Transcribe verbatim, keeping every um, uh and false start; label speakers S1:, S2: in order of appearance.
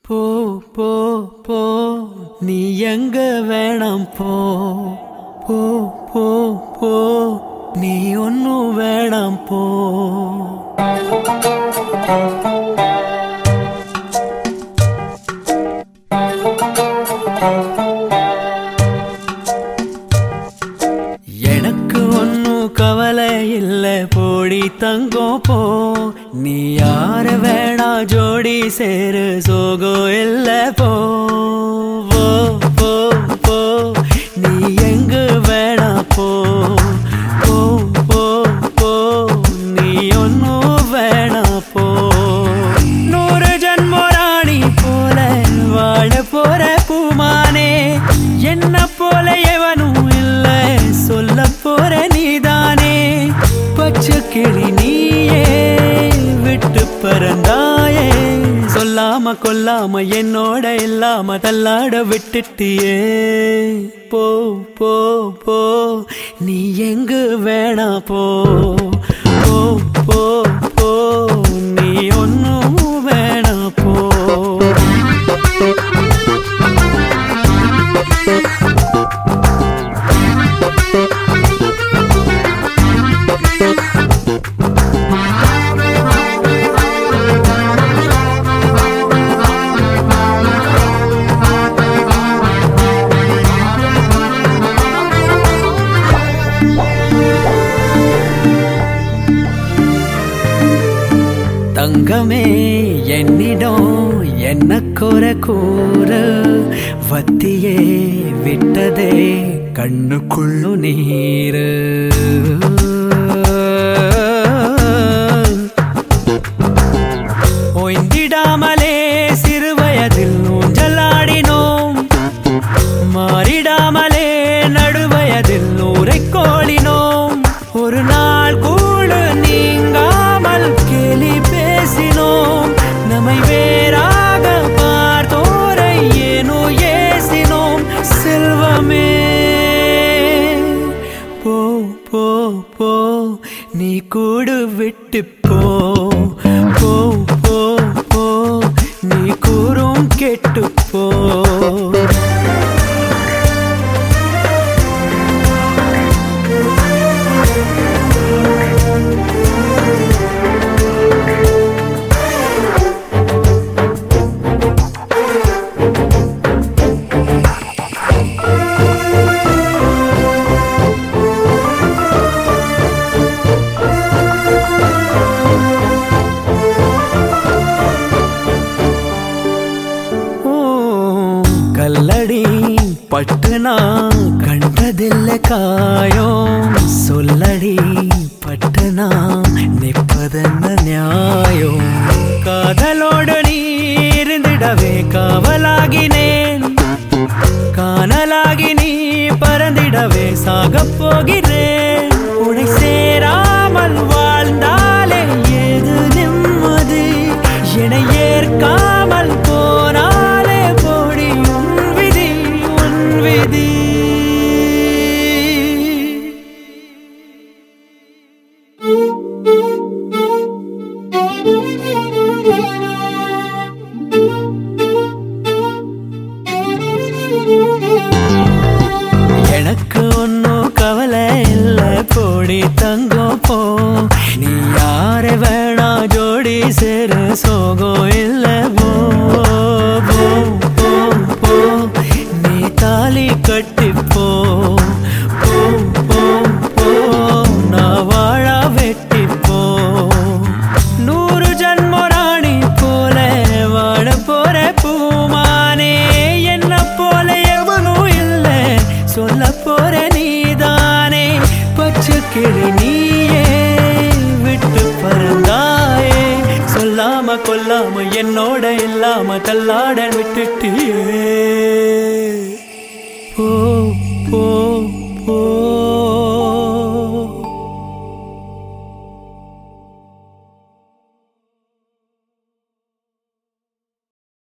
S1: போ போ போ நீ எங்க வேணாம் போ போ போ போ நீ ஒன்னும் வேணாம் போ. எனக்கு ஒன்னும் கவலை இல்ல போடி தங்கம் போ. நீ யார வேணா ஜோடி சேரு சோகம் இல்ல போ போ போ போ நீ எங்க வேணா போ போ போ போ நீ ஒன்னும் வேணா போ. நூறு ஜன்ம ராணி போல வாழ போற பூமானே என்ன போல எவனும் இல்ல சொல்ல போற நீதானே. பச்சை கிளி நீயே விட்டு பறந்தாயே சொல்லாம கொல்லாம என்னோட இல்லாம தள்ளாட விட்டுட்டியே. போ போ போ நீ எங்க வேணா போ போ போ போ நீ ஒன்னும் வேணா போ. தங்கமே என்னிடம் என்ன குறை கூறு வத்தியே விட்டதே கண்ணுக்குள்ளு நீரு. ஓய்ந்திடாமலே சிறுவயதில் ஊஞ்சலாடினோம் மாறிடாமலே நடுவயதில் நூரை கோளினோம். ஒரு நாள் கூட நீங்காமல் கேலி பேசினோம் நம்மை வேறாக பார்த்தோரை ஏனோ ஏசினோம். செல்வமே போ போ போ நீ கூடு விட்டு போ போ போ போ நீ கூறும் கெட்டு போ. கல்லடி பட்டு நான் கண்டதில்ல காயம் சொல்லடி பட்டு நான் நிற்பதென்ன நியாயம். காதலோடு நீ இருந்திடவே காவலாகினேன் காணலாகி நீ பறந்திடவே சாகப் போகிறேன். உனை சேராமல் வாழ்ந்தாலே ஏது நிம்மதி என ஏற்காமல் போனாலே போடி உன் விதி உன் விதி. எனக்கு ஒன்னும் கவலை இல்ல போடி தங்கம் போ. நீ யார வேணா ஜோடி சேரு சோகம் இல்ல போ போ போ போ நீ தாலி கட்டி போ போ போ போ நான் வாழ வெட்டி போ. நூறு ஜன்ம ராணி போல வாழ போற பூமானே என்ன போல எவனும் இல்ல சொல்ல போற நீதானே. பச்சை கிளி நீயே விட்டு பறந்தாயே சொல்லாம கொல்லாம என்னோட இல்லாம தள்ளாட விட்டுட்டியே.